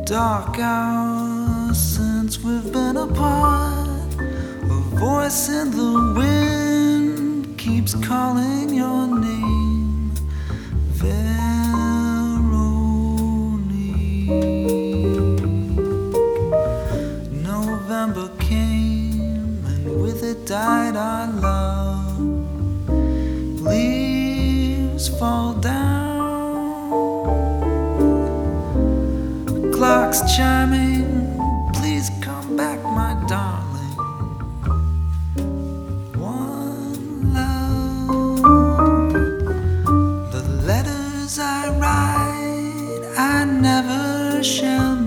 Dark hours since we've been apart. A voice in the wind keeps calling your name, Veronique. November came and with it died our love. Leaves fall down, clock's chiming, please come back, my darling. One love. The letters I write, I never shall